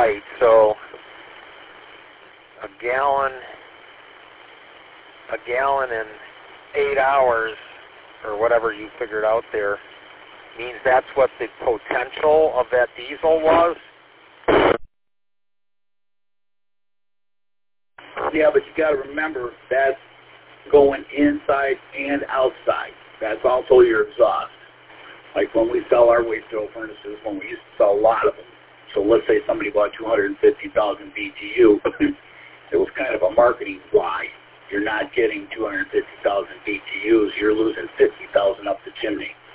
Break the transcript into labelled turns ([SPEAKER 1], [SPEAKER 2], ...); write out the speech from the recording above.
[SPEAKER 1] Right. So a gallon in 8 hours, or whatever you figured out there, means that's what the potential of that diesel was?
[SPEAKER 2] Yeah, but you got to remember that's going inside and outside. That's also your exhaust. Like when we sell our waste oil furnaces, when we used to sell a lot of them. So let's say somebody bought 250,000 BTU. It was kind of a marketing fly. You're not getting 250,000 BTUs. You're losing 50,000 up the chimney.